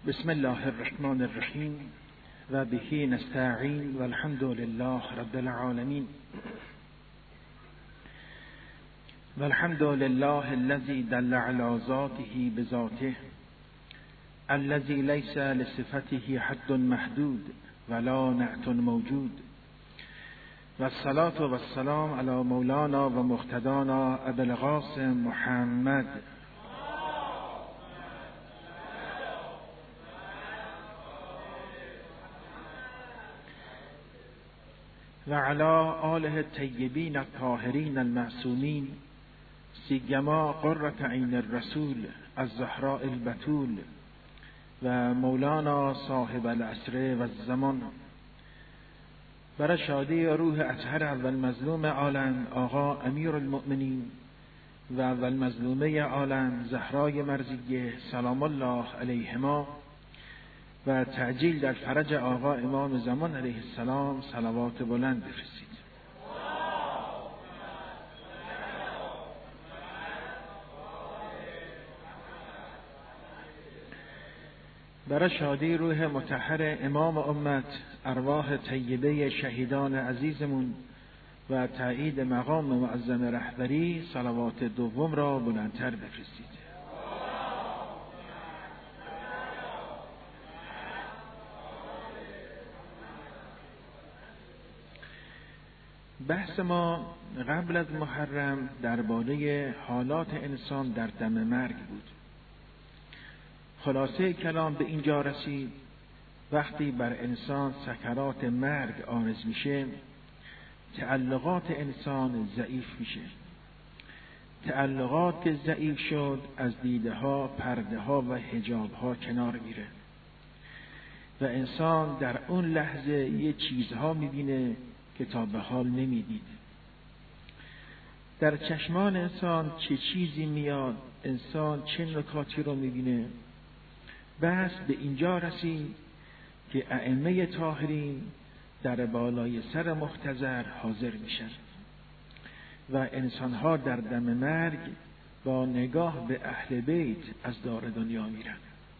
بسم الله الرحمن الرحیم و به نستعین و الحمد لله رب العالمین و الحمد لله الذي دل على ذاته بذاته الذي ليس لصفته حد محدود ولا نعت موجود و الصلاة و السلام علی مولانا و مقتدانا ابی القاسم محمد و علی آله الطیبین الطاهرین المعصومین سیما قرة عین الرسول الزهراء البتول و مولانا صاحب العصر و الزمان. برای شادی روح اطهر اول مظلوم عالم آقا امیر المؤمنین و اول مظلومه عالم زهرای مرضیه سلام الله علیهما و تعجیل در فرج آقا امام زمان علیه السلام صلوات بلند بفرستید. برای شادی روح مطهر امام امت ارواح طیبه شهیدان عزیزمون و تایید مقام معظم رهبری صلوات دوم را بلندتر بفرستید. بحث ما قبل از محرم درباره حالات انسان در دم مرگ بود. خلاصه کلام به اینجا رسید وقتی بر انسان سکرات مرگ عارض میشه تعلقات انسان ضعیف میشه. تعلقات که ضعیف شد از دیده ها، پرده ها و حجاب ها کنار میره و انسان در اون لحظه یه چیزها میبینه که تا به حال نمیدید. در چشمان انسان چه چیزی میاد، انسان چه نکاتی رو میبینه. بس به اینجا رسید که ائمه طاهرین در بالای سر محتضر حاضر میشن و انسانها در دم مرگ با نگاه به اهل بیت از دار دنیا میرن.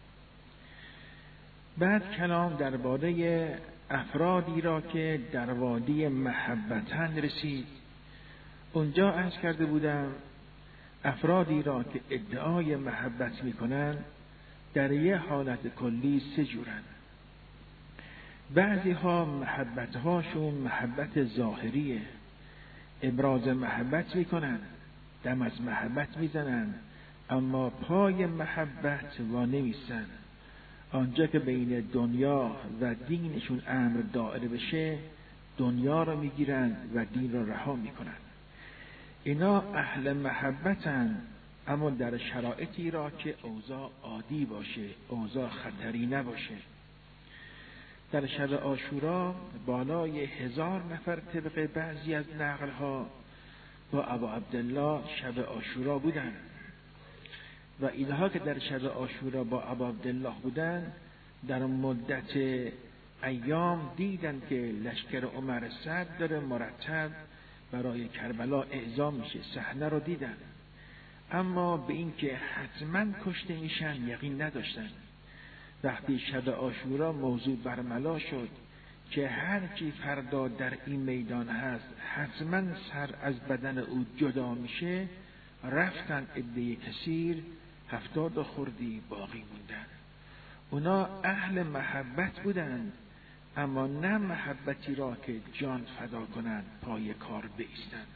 بعد کلام درباره افرادی را که در وادی محبتن رسید. اونجا عرض کرده بودم افرادی را که ادعای محبت میکنن در یه حالت کلی سه جورن. بعضی ها محبت هاشون محبت ظاهریه، ابراز محبت میکنن، دم از محبت میزنن، اما پای محبت وا نمیستن. آنجا که بین دنیا و دینشون امر دائره بشه دنیا را میگیرن و دین را رها میکنن. اینا اهل محبتن، اما در شرایطی را که اوضاع عادی باشه، اوضاع خطری نباشه. در شب عاشورا بالای 1000 نفر طبق بعضی از نقلها با ابا عبدالله شب عاشورا بودن و اینها که در شب عاشورا با ابا عبدالله بودن در مدت ایام دیدن که لشکر عمر سعد داره مرتب برای کربلا اعزام میشه. صحنه رو دیدن، اما به این که حتما کشته میشن یقین نداشتن. وقتی شب عاشورا موضوع برملا شد که هر کی فردا در این میدان هست حتما سر از بدن او جدا میشه، رفتن عده کثیر 70 خردی باقی موندن. اونا اهل محبت بودن، اما نه محبتی را که جان فدا کنند، پای کار بایستند.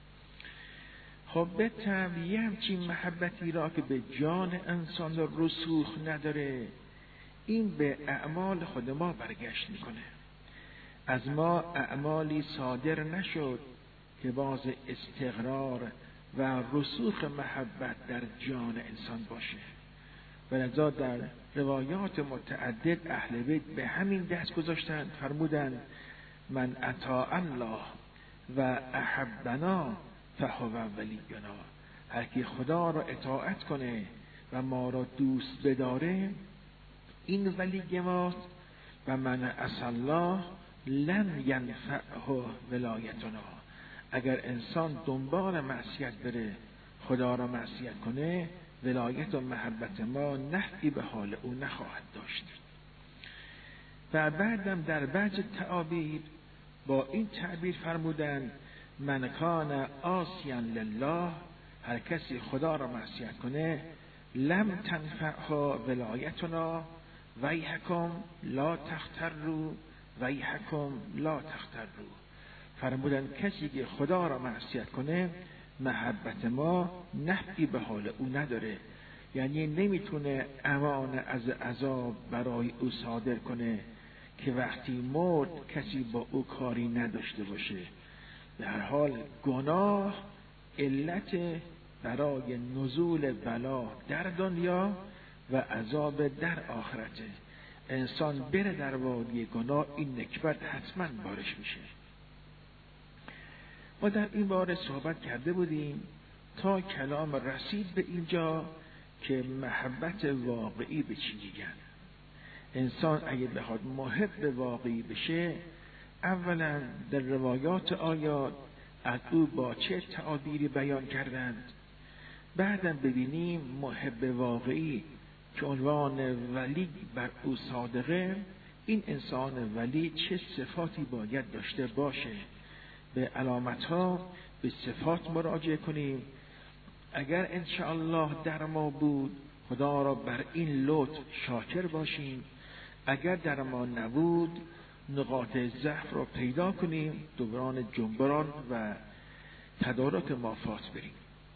خب به طبع همچین محبتی را که به جان انسان رسوخ نداره، این به اعمال خود ما برگشت میکنه. از ما اعمالی صادر نشد که باز استقرار و رسوخ محبت در جان انسان باشه. ولذا در روایات متعدد اهل بیت به همین دست گذاشتند، فرمودند من اطاع الله و احبنا فهو ولینا. هر کی خدا را اطاعت کنه و ما را دوست بداره این ولی ماست و من عصی الله لن ینفعه ولایتنا. اگر انسان دنبال معصیت بره، خدا را معصیت کنه، ولایت و محبت ما نفعی به حال او نخواهد داشت. و بعدم در بعض تعابیر با این تعبیر فرمودند من کان عاصیا لله، هر کسی خدا را معصیت کنه، لم تنفعها ولایتنا ویحکم لا تختروا ویحکم لا تختروا. فرمودند کسی که خدا را معصیت کنه محبت ما نفعی به حال او نداره، یعنی نمیتونه امان از عذاب برای او صادر کنه که وقتی مرد کسی با او کاری نداشته باشه. به هر حال گناه علت برای نزول بلا در دنیا و عذاب در آخرته. انسان بره در وادی گناه این نکبت حتما بارش میشه. ما در این باره صحبت کرده بودیم تا کلام رسید به اینجا که محبت واقعی به چی میگن. انسان اگه بخواد محب واقعی بشه، اولا در روایات آیات از او با چه تعابیری بیان کردند، بعدم ببینیم محب واقعی که عنوان ولی بر او صادقه، این انسان ولی چه صفاتی باید داشته باشه. به علامتها به صفات مراجعه کنیم. اگر انشاءالله در ما بود خدا را بر این لطف شاکر باشیم، اگر در ما نبود نقاط ضعف را پیدا کنیم، دوران جنبران و تدارک مافات بریم.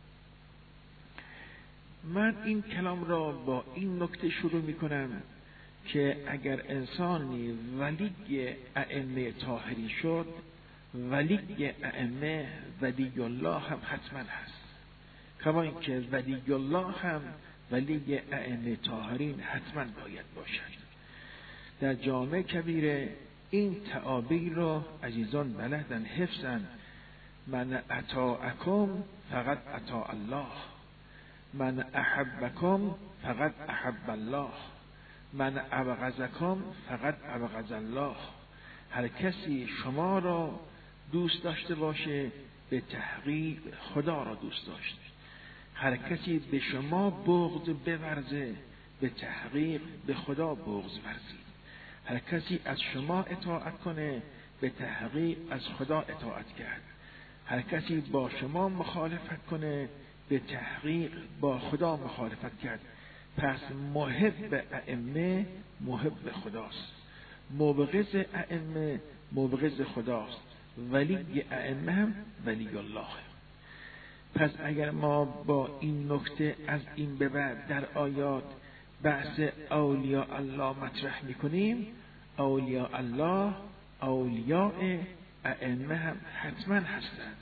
من این کلام را با این نکته شروع می کنم که اگر انسانی ولی ائمه طاهرین شد، ولی ائمه ولی الله هم حتما هست، کما اینکه ولی الله هم ولی ائمه طاهرین حتما باید باشد. در جامع کبیره این تعابیر را عزیزان بلدن حفظن. من اطاعکم فقط اطاع الله، من احبکم فقط احب الله، من ابغضکم فقط ابغض الله. هر کسی شما را دوست داشته باشه به تحقیق خدا را دوست داشته. هر کسی به شما بغض بورزه به تحقیق به خدا بغض ورزید. هر کسی از شما اطاعت کنه به تحقیق از خدا اطاعت کرد. هر کسی با شما مخالفت کنه به تحقیق با خدا مخالفت کرد. پس محب ائمه محب خداست، مبغض ائمه مبغض خداست، ولی ائمه هم ولی الله. پس اگر ما با این نکته از این به بعد در آیات بحث اولیاء الله مطرح میکنیم، اولیاء الله اولیاء ائمه هم حتما هستند.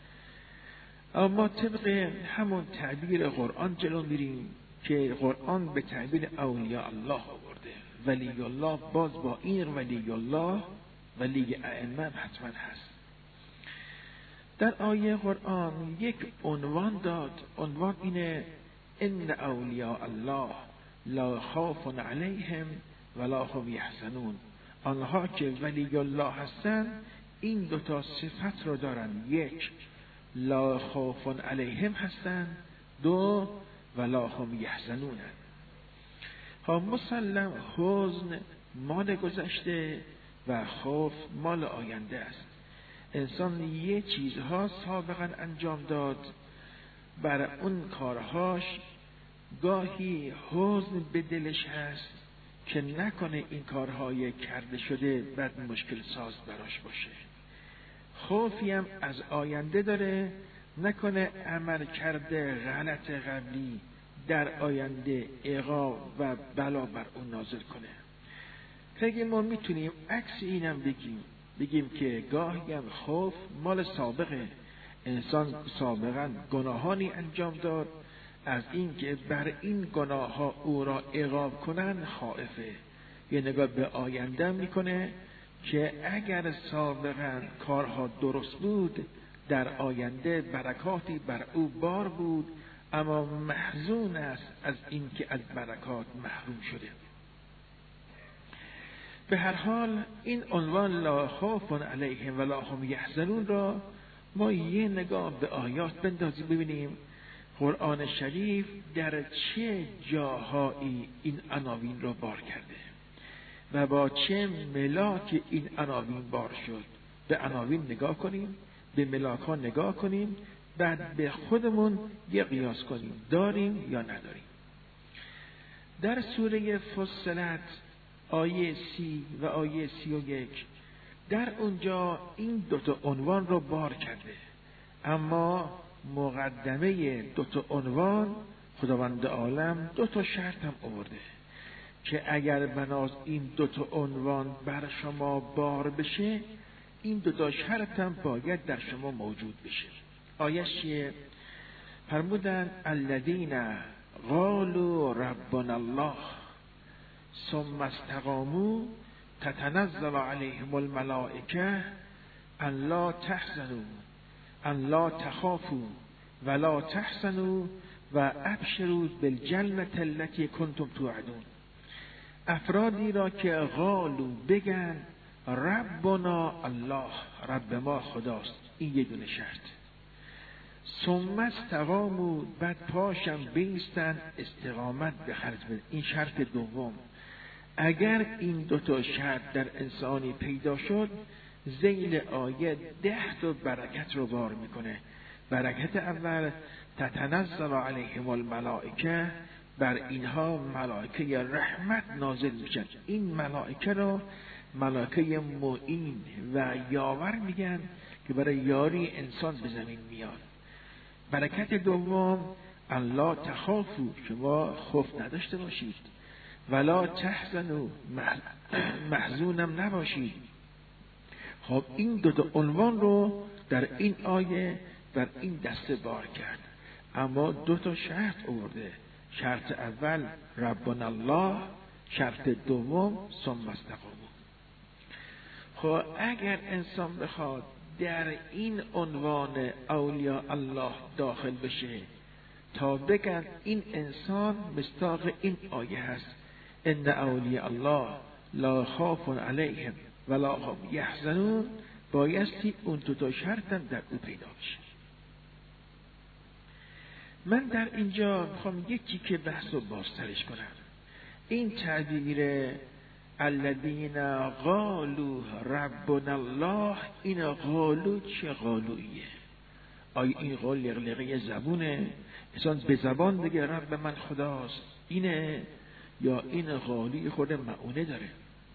اما طبق همون تعبیر قرآن جلو میریم که قرآن به تعبیر اولیاء الله آورده. ولی الله باز با این ولی الله ولی ائمه حتما هست. در آیه قرآن یک عنوان داد، عنوان اینه ان اولیاء الله لا خوف علیهم ولا هم یحزنون. آنها که ولی الله هستند این دوتا صفت رو دارن، یک لا خوف علیهم هستند، دو ولا هم یحزنون. ها مسلم حزن مال گذشته و خوف مال آینده است. انسان یه چیزها سابقا انجام داد، بر اون کارهاش گاهی حزن به دلش هست که نکنه این کارهای کرده شده بعد مشکل ساز براش باشه. خوفی هم از آینده داره، نکنه عمل کرده غلط قبلی در آینده عقاب و بلا بر اون نازل کنه. که ما میتونیم عکس اینم بگیم که گاهی هم خوف مال سابقه. انسان سابقا گناهانی انجام داد، از این که بر این گناه ها او را عقاب کنن خائفه. یه نگاه به آینده میکنه که اگر سابقا کارها درست بود در آینده برکاتی بر او بار بود، اما محزون است از این که از برکات محروم شده. به هر حال این عنوان لا خوف علیهم ولا هم یحزنون را ما یه نگاه به آیات بندازیم ببینیم. قرآن شریف در چه جاهایی این عناوین را بار کرده و با چه ملاک این عناوین بار شد. به عناوین نگاه کنیم، به ملاک ها نگاه کنیم، بعد به خودمون یه قیاس کنیم داریم یا نداریم. در سوره فصلت آیه 30 و آیه 31 در اونجا این دوتا عنوان رو بار کرده، اما مقدمه دوتا عنوان خداوند عالم دوتا شرط هم آورده که اگر بناز این دوتا عنوان بر شما بار بشه، این دوتا شرط هم باید در شما موجود بشه. آیه چیه؟ فرمودن الذین قالوا ربنا الله ثم استقاموا تتنزل علیهم الملائکه ان لا تحزنوا ان لا تخافوا ولا تحزنوا و ابشروا بالجنة التي کنتم توعدون. افرادی را که قالوا بگن ربنا الله، رب ما خداست، این یه دونه شرط. ثم استقاموا، بعد پاشم بیستن استقامت به خرج بدن، این شرط دوم. اگر این دوتا شرط در انسانی پیدا شد، ذیل آیه 10 تا برکت رو بار میکنه. برکت اول تتنزل علیهم الملائکه، بر اینها ملائکه رحمت نازل میشن. این ملائکه رو ملائکه معین و یاور میگن که برای یاری انسان به زمین میاد. برکت دوم الا تخافوا، شما خوف نداشته باشید، ولا تحزنوا، محزونم نباشید. خب این دو عنوان رو در این آیه در این دسته بار کرد، اما 2 شرط آورده. شرط اول ربنا الله، شرط دوم ثم استقاموا. خب اگر انسان بخواد در این عنوان اولیاء الله داخل بشه تا بگن این انسان مصداق این آیه هست، ان اولیاء الله لا خوف علیهم ولا هم یحزنون، بایستی اون 2 شرط در او پیدا بشه. من در اینجا میخوام یکی که بحث رو بازترش کنم. این تعبیر الذین قالوا ربنا الله، این قالو چه قالویه؟ آیا این قول لغلغه زبونه؟ انسان به زبان بگه رب من خداست اینه، یا این قالوی خود معونه داره؟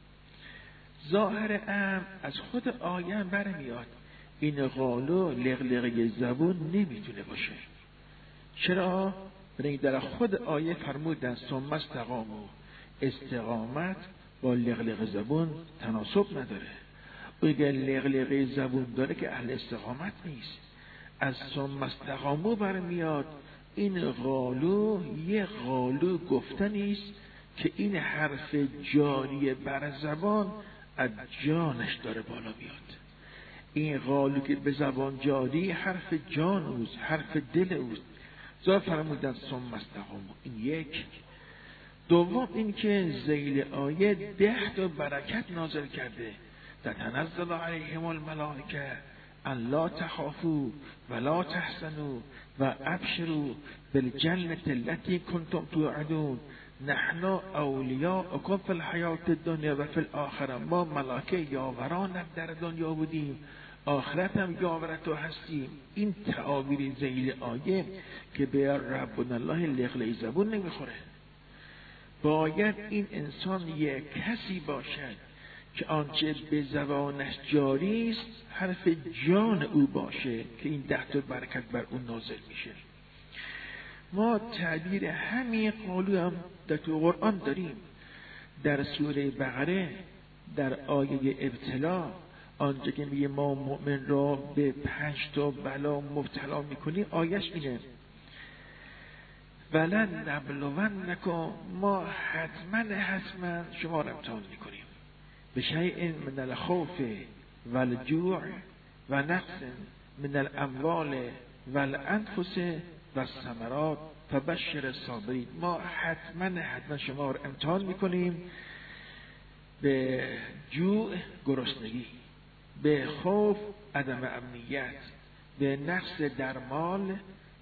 ظاهر از خود آیه برمیاد این قالو لغلغه زبون نمیتونه باشه. چرا؟ برای در خود آیه فرمودن ثم استقاموا، استقامت با لغلغه زبون تناسب نداره. اگر لغلغه زبون داره که اهل استقامت نیست. از ثم استقاموا برمیاد این قالو یه قالو گفتنیست که این حرف جاری بر زبان از جانش داره بالا میاد. این قالو که به زبان جاری حرف جان اوست، حرف دل اوست. زا فرمودن ثم استقاموا، این یک. دوم این که ذیل آیه 10 تا برکت نازل کرده. تتنزل علیهم الملائکه ان لا تخافوا ولا تحزنوا و ابشروا بالجنة التي کنتم توعدون نحن اولیاؤکم فی الحیات الدنیا و فی الاخره. ما ملائکه یاورانت در دنیا بودیم، آخرت هم یاور تو هستیم. این تعابیر ذیل آیه که به ربنا الله لغلغه زبون نمیخوره. باید این انسان یک کسی باشد که آنچه به زبانش جاری است حرف جان او باشه که این 10 تا برکت بر اون نازل میشه. ما تعبیر همین قالو هم در تو قرآن داریم. در سوره بقره در آیه ابتلا آنجا که میگه ما مؤمن را به 5 تا بلا مبتلا میکنیم، آیش اینه ولن نبلونکم، ما حتما شما را امتحان میکنیم به شیء من الخوف والجوع و نقص من الاموال والانفس والثمرات فبشر الصابرین. ما حتما شما را امتحان میکنیم به جوع گرسنگی، به خوف عدم امنیت، به نقص در مال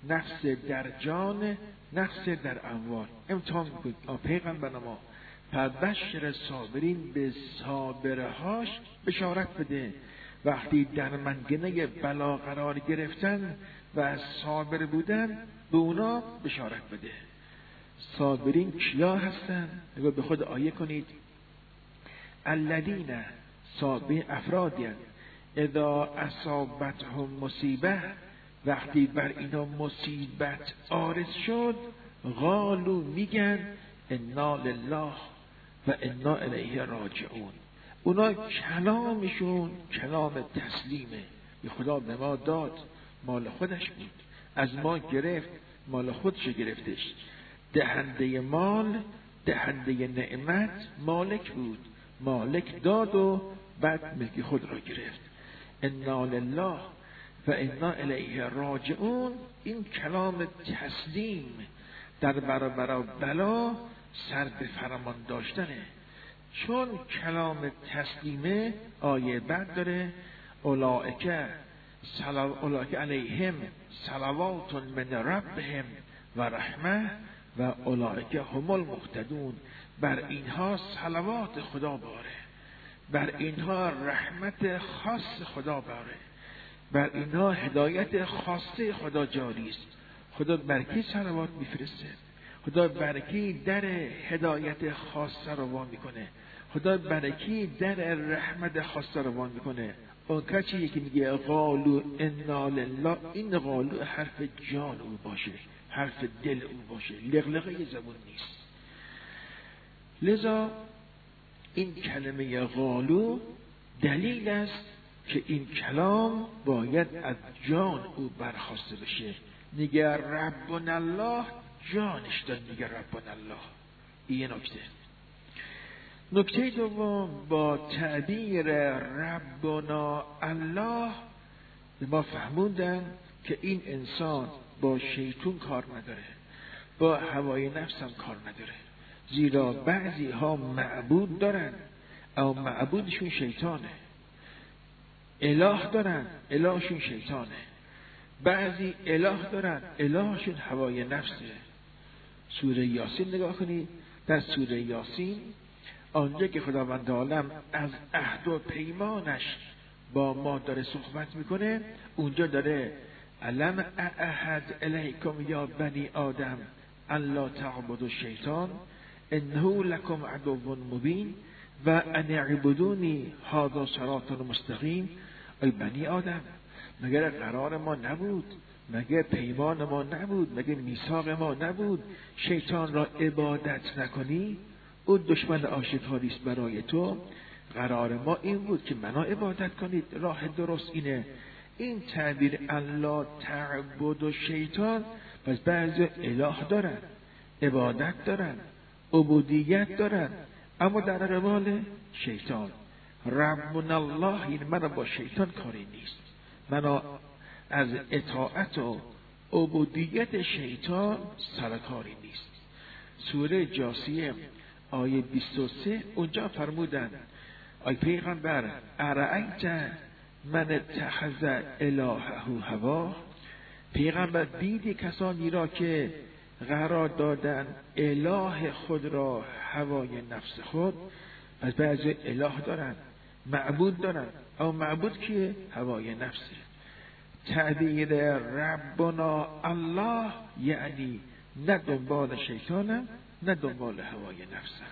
نقص در جان، نقص در اموال. امتحان میکنید پیغمبر ما فبشر صابرین، به صابرهاش بشارت بده. وقتی در منگنه بلا قرار گرفتن و صابر بودن به اونا بشارت بده. صابرین کیا هستن؟ اگر به خود آیه کنید الذین، صابرین افرادی هستند اذا اصابتهم مصیبه، وقتی بر اینا مصیبت عارض شد قالوا، میگن انا لله و انا الیه راجعون. اونا کلامشون کلام تسلیمه. به خدا به ما داد، مال خودش بود، از ما گرفت، مال خودش گرفتش. دهنده مال، دهنده نعمت مالک بود، مالک داد و بعد ملک خود را گرفت. انا لله و انا الیه راجعون. این کلام تسلیم در برابر بلا سر به فرمان داشتنه. چون کلام تسلیمه آیه بعد داره اولئک علیهم صلوات من ربهم و رحمه و اولئک هم المهتدون. بر اینها صلوات خدا باره، بر اینها رحمت خاص خدا باره، بر اینها هدایت خاصه خدا جاری است. خدا بر کی صلوات میفرسته؟ خدا بر کی در هدایت خاصه رو وا میکنه؟ خدا بر کی در رحمت خاصه رو وا میکنه؟ اون کسی که میگه قالوا انا لله، این قالوا حرف جان او باشه، حرف دل او باشه، لغلقه زبون نیست. لذا این کلمه قالوا دلیل است که این کلام باید از جان او برخواسته بشه. میگه ربنا الله، جانش داد میگه ربنا الله. این نکته. نکته دوم، با تعبیر ربنا الله ما فهموندن که این انسان با شیطون کار نداره، با هوای نفس هم کار نداره. زیرا بعضی ها معبود دارن اما معبودشون شیطانه، اله دارن الهشون شیطانه. بعضی اله دارن الهشون هوای نفسه. سوره یاسین نگاه کنید، در سوره یاسین آنجا که خداوند عالم از عهد و پیمانش با ما داره صحبت میکنه، اونجا داره الم اعهد الیکم یا بنی آدم الا تعبدوا الشیطان انه لکم عدو مبین و ان اعبدونی هذا صراط مستقیم. ای بنی آدم، مگر قرار ما نبود، مگر پیمان ما نبود، مگر میثاق ما نبود شیطان را عبادت نکنی؟ او دشمن آشکاری است برای تو. قرار ما این بود که منو عبادت کنید، راه درست اینه. این تعبیر الله تعبد و شیطان، پس بعضی اله دارن، عبادت دارن، عبودیت دارن، اما در روال شیطان. ربنا الله، این من با شیطان کاری نیست، من از اطاعت و عبودیت شیطان سرکاری نیست. سوره جاثیه آیه 23 اونجا فرمودن ای پیغمبر ارأیت من اتخذ الهه هوا، پیغمبر دیدی کسانی را که قرار دادن اله خود را هوای نفس خود. از بعضی اله دارن، معبود دارن، اما معبود کیه؟ هوای نفسه. تعبیر ربنا الله یعنی نه دنبال شیطانم نه دنبال هوای نفسم.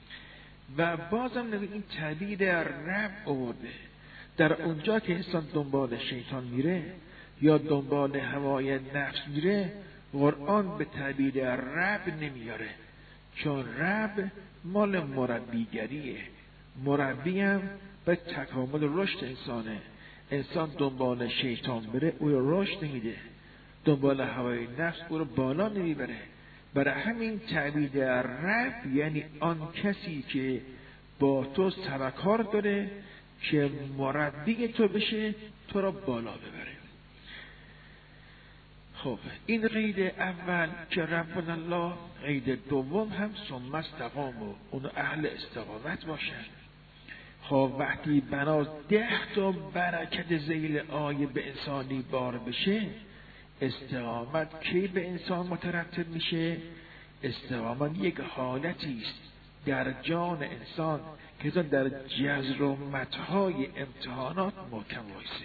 و بازم این تعبیر رب آورده در اونجا که انسان دنبال شیطان میره یا دنبال هوای نفس میره، قرآن به تعبیر رب نمیاره، چون رب مال مربیگریه. مربی هم به تکامل رشد انسانه. انسان دنبال شیطان بره او رو رشد نمیده، دنبال هوای نفس او رو بالا نمیبره. برای همین تعبیر رب یعنی آن کسی که با تو سرکار داره که مربی تو بشه، تو را بالا ببره. خب این قید اول که ربنا الله، قید دوم هم ثم استقاموا، اون اهل استقامت باشن. خب وقتی بنا 10 تا برکت ذیل آیه به انسانی بار بشه، استقامت کی به انسان مترتب میشه؟ استقامت یک حالتی است در جان انسان که در جزر و متهای امتحانات محکم وایسه.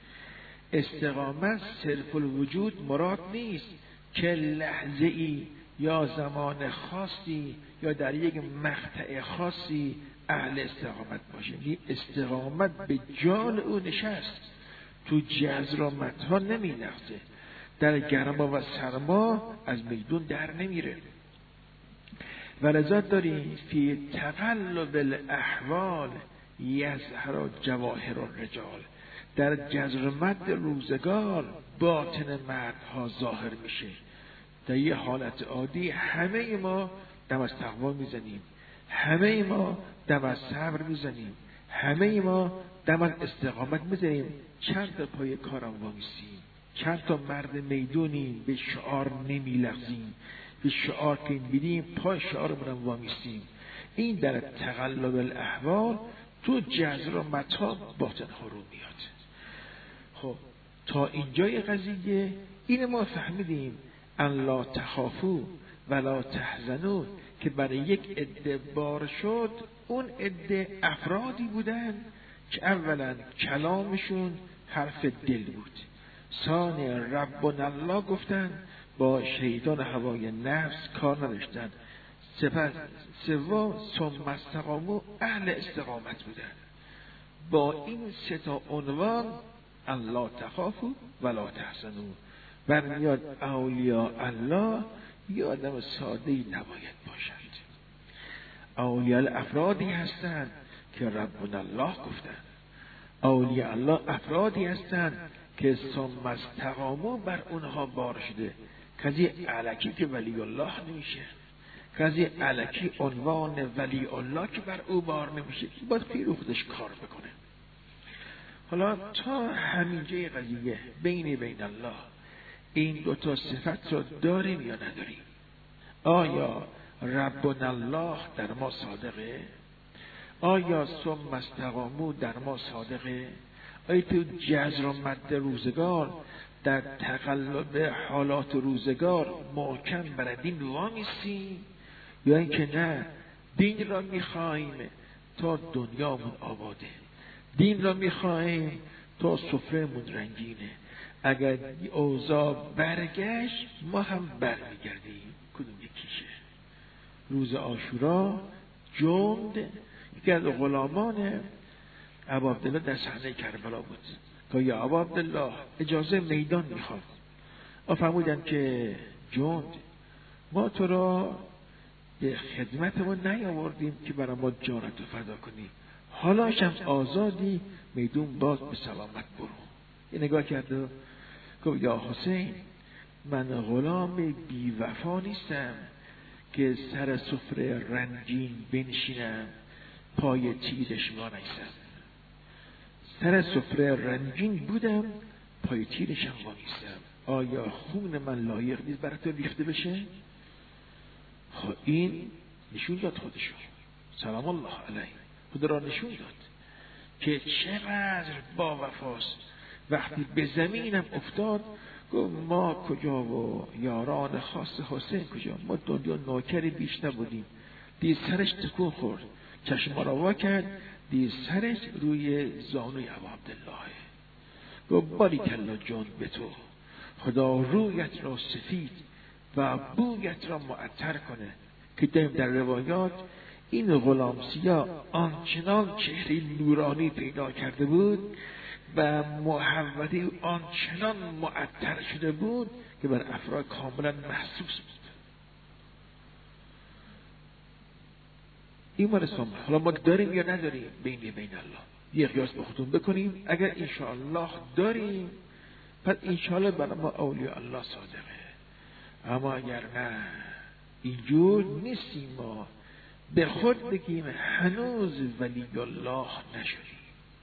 استقامت صرف الوجود مراد نیست که لحظه ای یا زمان خاصی یا در یک مقطع خاصی اهل استقامت باشه. این استقامت به جان او نشست، تو جزر و متها نمی لغزه، در گرما و سرما از میدون در نمیره. و لذا داریم فی تقلب الاحوال یظهر جواهر الرجال، در جزر مد روزگار باطن مردها ظاهر میشه. در یه حالت عادی همه ما دم از تقوا میزنیم، همه ما دم از صبر میزنیم، همه ما دم از استقامت میزنیم. چند تا پای کارم وامیستیم، چند تا مرد میدونیم به شعار نمیلغزیم، به شعار که میدیم پای شعارمونم وامیستیم. این در تقلب الاحوال تو جزر و متا باطن ها رو میاد. خب تا اینجای قضیه این ما فهمیدیم ان لا تخافو ولا تحزنو که برای یک عده بار شد. اون عده افرادی بودن که اولا کلامشون حرف دل بود، ثانی ربنا الله گفتن، با شیطان هوای نفس کار نداشتن، سپس سوم ثم استقاموا اهل استقامت بودن. با این سه تا عنوان الله تخافوا ولا تحزنوا برمیاد اولیاء الله یه آدم ساده‌ای نباید باشند. اولیاء افرادی هستند که ربنا الله گفتن. اولیاء الله افرادی هستند که ثم استقاموا بر اونها بار شده. کسی الکی که ولی الله نمیشه، کسی الکی عنوان ولی الله که بر او بار نمیشه، که باید خیلی خودش کار بکنه. حالا تا همینجای قضیه بین الله این دوتا صفت رو داریم یا نداریم؟ آیا ربنا الله در ما صادقه؟ آیا ثم استقاموا در ما صادقه؟ آیا تو جزر و مد روزگار در تقلب حالات روزگار محکم بر دین وامیستیم، یا اینکه نه دین را میخوایم تا دنیامون آباده، دین را میخوایم تا سفره‌مون رنگینه، اگر اوضاع برگشت ما هم برمیگردیم. کدوم یکیشه؟ روز عاشورا جند یکی از غلامان ابا عبدالله در صحنه کربلا بود که یا ابا عبدالله اجازه میدان میخواد. فرمودن که جند ما تو را به خدمتمون نیاوردیم که برای ما جانتو فدا کنی، حالا شمس آزادی میدون باز به سلامت برو. یه نگاه کرد و گفت یا حسین من غلام بی وفا نیستم که سر سفره رنگین بنشینم پای تیرش وانیستم. سر سفره رنگین بودم پای تیرش هم وانیستم. آیا خون من لایق نیست برای تو ریخته بشه؟ خب این نشون داد خودشو، سلام الله علیه، خود را نشون داد که چقدر با وفاست. وقتی به زمینم افتاد گفت ما کجا و یاران خاص حسین کجا، ما دنیا نوکری بیش نبودیم. دید سرش تکون خورد، چشم را وا کرد، دید سرش روی زانوی ابا عبدالله. گفت باریکالله جان به تو، خدا رویت را سفید و بویت را معطر کنه. که در روایات این غلام سیاه آنچنان چهره نورانی پیدا کرده بود و محوطه آنچنان معطر شده بود که بر افراد کاملا محسوس بود. این مال سامه. حالا ما داریم یا نداریم؟ بین الله یه قیاس با خودتون بکنیم. اگر انشاءالله داریم پس انشاءالله برای ما اولیاء الله صادقه. اما اگر نه اینجور نیستیم، ما به خود بگیم هنوز ولی الله نشدیم.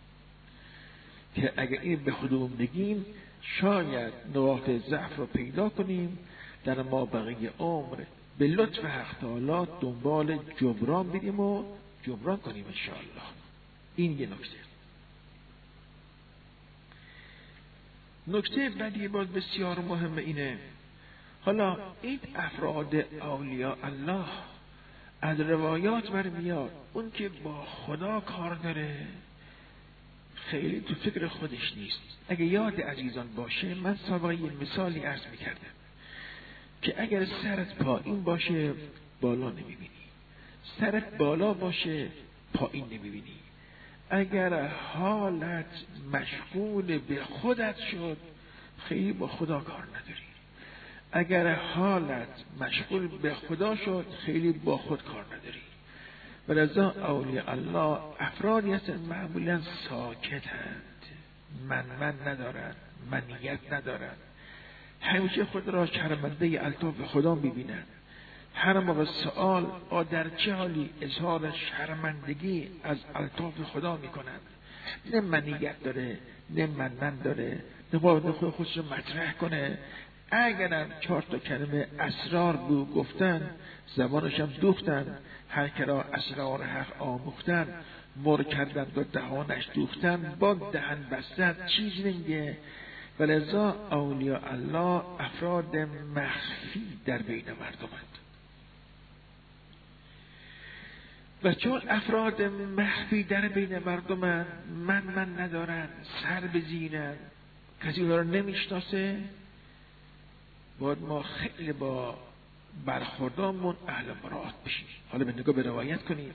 که اگر این به خودمون بگیم شاید نقاط ضعف رو پیدا کنیم در ما بقیه عمر به لطف حق تعالی دنبال جبران بریم و جبران کنیم انشاءالله. این یه نکته. نکته بعدی باز بسیار مهم اینه، حالا این افراد اولیاء الله از روایات برمیاد اون که با خدا کار داره خیلی تو فکر خودش نیست. اگه یاد عزیزان باشه، من سابقه یه مثالی عرض میکردم که اگر سرت پایین باشه بالا نمیبینی، سرت بالا باشه پایین نمیبینی. اگر حالت مشغول به خودت شد خیلی با خدا کار نداری، اگر حالت مشغول به خدا شد خیلی با خود کار نداری. ولذا اولیاء الله افرادی هستند معمولا ساکتند، من ندارند، منیت ندارند، همیشه خود را شرمنده الطاف خدا میبینند. هر موقع سوال در چه حالی اظهار شرمندگی از الطاف خدا میکنند. نه منیت داره، نه من داره، نه باید خودش رو مطرح کنه. اگرم 4 کلمه اسرار گفتن، زبانش هم دوختن، هر کرا اسرار حق آموختن، مر کردن و دهانش دوختن، با دهن بستن چیز نمیگه. ولذا اولیاء الله افراد مخفی در بین مردمند و چون افراد مخفی در بین مردمند، من ندارن، سر بزینن، کسی اونها رو نمیشناسه، باید ما خیلی با برخوردامون اهل مراعات بشیم. حالا به نگاه به روایت کنید.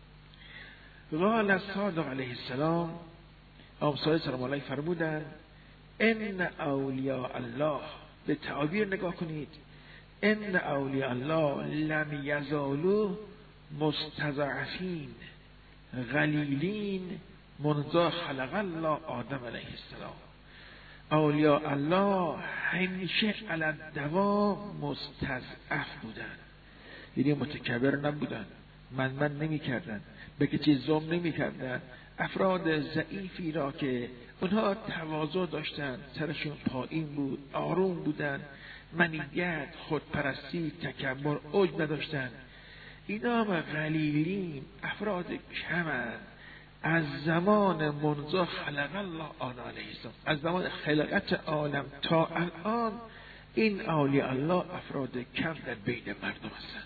قال صادق علیه السلام، امام سلام علیه فرمودن ان اولیاء الله، به تعابیر نگاه کنید، ان اولیاء الله لم یزالوا مستضعفین غلیلین منذ خلق الله آدم علیه السلام. اولیاء الله همیشه علی الدوام مستضعف بودن، یعنی متکبر نبودن، من نمی کردن، به کسی ظلم نمی کردن. افراد ضعیفی را که اونها تواضع داشتن، سرشون پایین بود، آروم بودن، منیت، خودپرستی، تکبر، عجب نداشتن. اینا هم قلیلین، افراد کمند. از زمان منذ خلق الله آدم علیه السلام، از زمان خلقت عالم تا الان این اولیاء الله افراد کم در بین مردم هستند.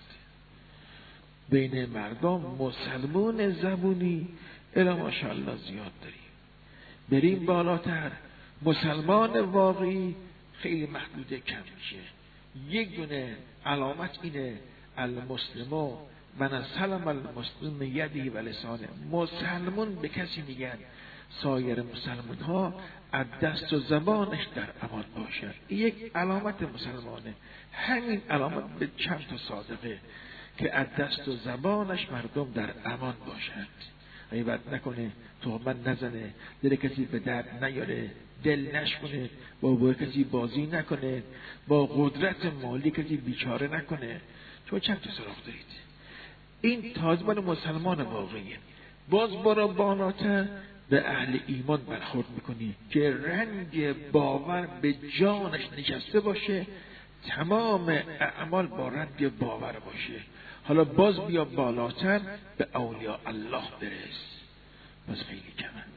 بین مردم مسلمان زبونی الا ماشاءالله زیاد داریم. بریم بالاتر، مسلمان واقعی خیلی محدوده، کم میشه. یک دونه علامت اینه، المسلمو من سلم المسلم یدی و لسانه. مسلمان به کسی میگن سایر مسلمان ها از دست و زبانش در امان باشد. یک علامت مسلمانه. همین علامت به چند تا صادقه که از دست و زبانش مردم در امان باشد، غیبت نکنه، تهمت نزنه، دل کسی به درد نیاره، دل نشکنه، با کسی بازی نکنه، با قدرت مالی کسی بیچاره نکنه. چون چند تا سراغ دارید. این تازمان مسلمان واقعیه. باز برا بالاتر به اهل ایمان برخورد میکنی که رنگ باور به جانش نشسته باشه، تمام اعمال با رنگ باور باشه. حالا باز بیا بالاتر به اولیاء الله برس، باز خیلی کمند.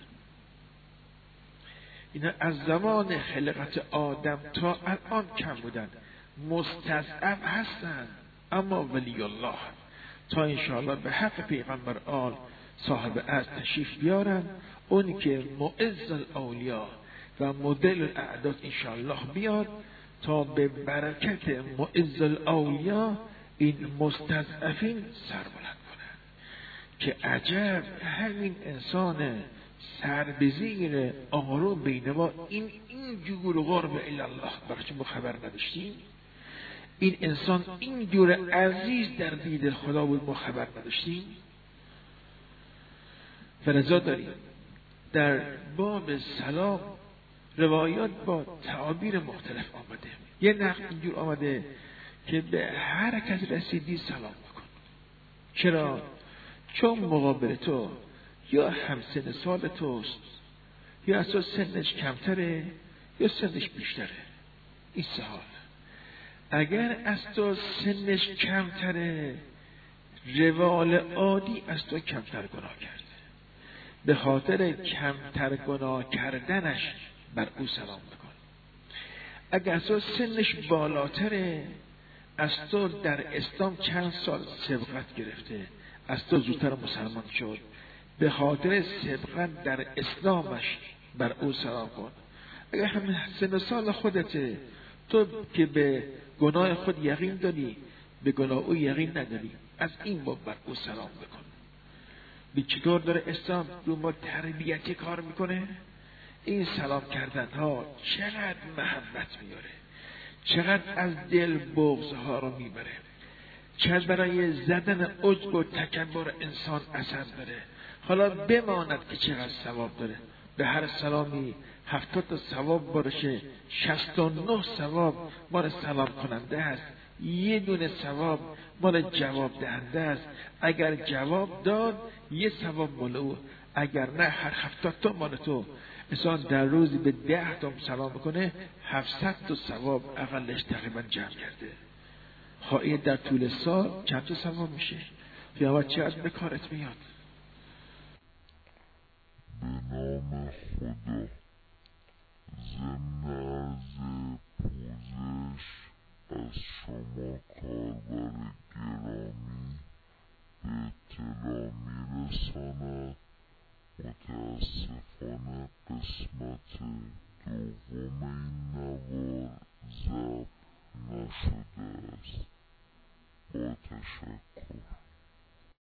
اینا از زمان خلقت آدم تا الان کم بودن، مستضعف هستن، اما ولی الله تا انشاءالله به حق پیغمبر آل صاحب از تشریف بیارن، اونی که معز الاولیاء و مدل الاعداد انشاءالله بیاد تا به برکت معز الاولیاء این مستضعفین سر بلند کنن. که عجب همین انسان سر به زیر آروم بینوا این جور غرب الا الله برای ما خبر نداشتیم. این انسان این جور عزیز در دید خدا بود، ما خبر نداشتیم. فرضا داریم در باب سلام روایات با تعابیر مختلف آمده. یه نقل اینجور آمده که به هر کس رسیدی سلام بکن. چرا؟ چون مقابل تو یا همسن سال توست، یا از تو سنش کمتره یا سنش بیشتره. این سه حال. اگر از تو سنش کمتره، روال عادی از تو کمتر گناه کرده، به خاطر کمتر گناه کردنش بر او سلام بکن. اگر تو سنش بالاتره، از تو در اسلام چند سال سبقت گرفته، از تو زودتر مسلمان شد، به خاطر سبقت در اسلامش بر او سلام کن. اگر همین سن سال خودته، تو که به گناه خود یقین داری، به گناه او یقین نداری، از این باب بر او سلام بکن. به چطور داره اسلام رو ما تربیتی کار میکنه؟ این سلام کردن ها چقدر محبت میاره، چقدر از دل بغض ها رو میبره، چقدر برای زدن عجب و تکبر انسان اثر داره. حالا بماند که چقدر ثواب داره. به هر سلامی 70 تا ثواب باشه، 69 ثواب مال سلام کننده است، یه دونه ثواب مال جواب دهنده است. اگر جواب داد یه ثواب مال او، اگر نه هر 70 تا مال تو. انسان در روزی به 10 تا سلام بکنه 700 تا ثواب اقلش تقریبا جمع کرده. خواهی در طول سال چند تا ثواب میشه؟ پیامبر چقدر به کارت میاد. به نام خدا. ضمن عرض پوزش از شما کاربر گرامی به اطلاع میرساند متاسفانه قسمت دوم این نوار ضبط نشده است. با تشکر.